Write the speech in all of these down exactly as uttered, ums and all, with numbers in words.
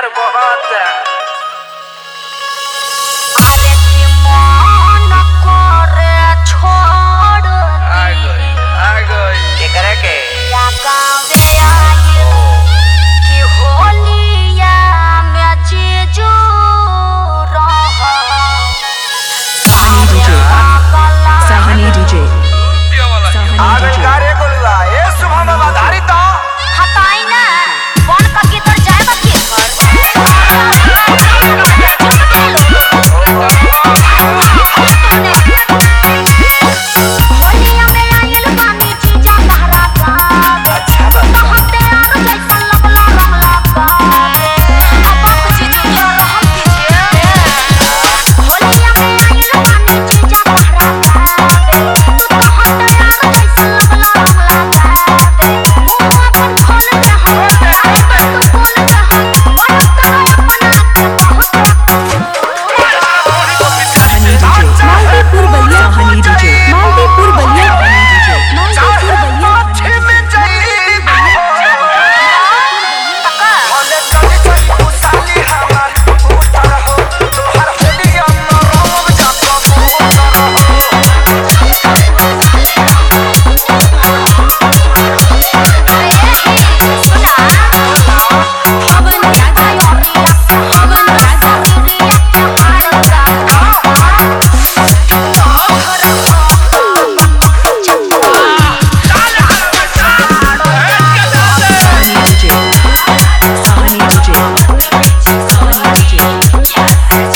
प्यार बहुत अरे कि मन करे छोड़ दी आ गई के करे के या गावे आई कि होलिया में जीजू रह Sahani D J Sahani D J आवे गारे गोलुआ ए शुभम आधारी तो हटाई ना कौन का की तर जाए बाकी होलिया में आइल पानी जीजा लहरा का अच्छा बात कहते आरो जैसा लगला रंगला का अब कुछ जीजू थोड़ा हम कीजिए होलिया में आइल पानी जीजा लहरा का कहते आरो जैसा लगला रंगला का मुंह अपन खोल के हम अपन खोल के हम बात करो अपना Sahani D J Maltipur Balia Sahani D J Maltipur Balia Sahani D J Maltipur Balia छे में जाई भले चली चली उसाली हमार उतर हो तोहर होलिया में रोब जात हवन राजा योरिया हवन राजा गिरिया Sahani D J Sahani D J Sahani D J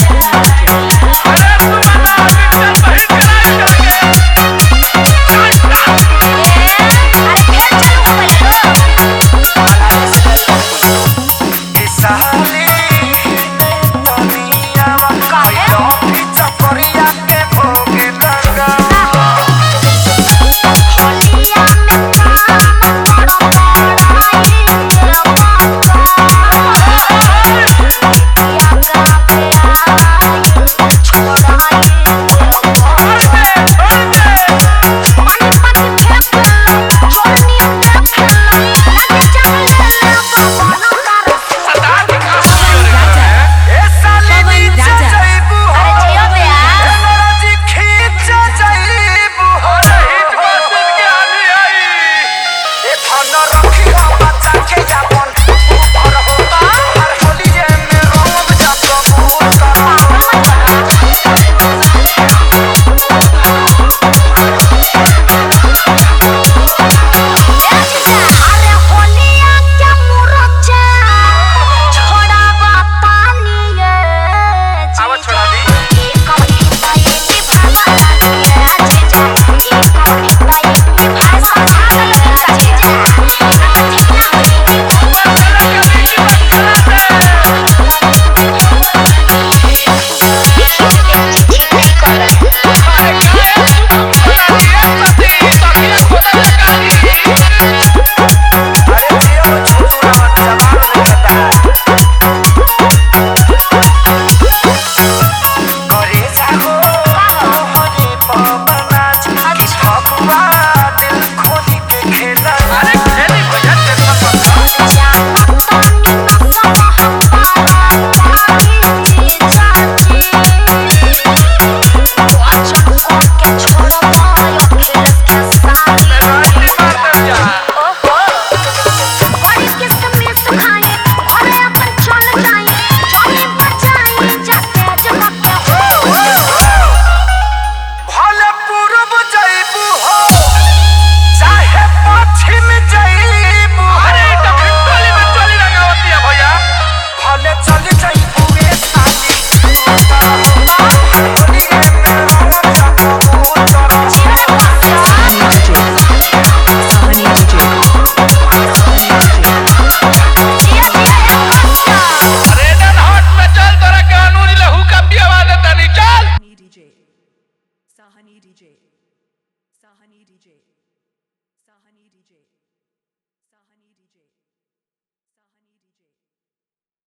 साली दुनिया में काहे चपरिया के भोगे लगा होलिया में काम बड़ा बड़ाई के ए साली नीचे जाइबू अरे जियो बे यार हमरा जी खींच जाइबू हो हिट मशीन के आनी आई ए फन रखी हो बच्चा के जापन ऊपर हो हर होलिये में रोब जात उतर अरे होलिया क्या मुरचा छोड़ा बतानी ये आवा छोड़ा दी एक कवनी ताई की भाषा लगी जीजा एक कवनी ताई की भाषा लगी अरे जियो छोटू मत जवान रहता करे जागो हरे पवनाच की छकुआ दिल खोली के खेला अरे खेली भैया ते पसंद भले पूरब जाइबू हो चाहे पश्चिम जाइबू अरे दक्षिण टोली में टोली रंगावती है भैया भले चली जाइबू ए साली होलिये में रोब जात उतर Sahani D J Sahani D J अरे डन हट में चल तोरा कानूनी लहू का पियावा देता नहीं चल D J Sahani D J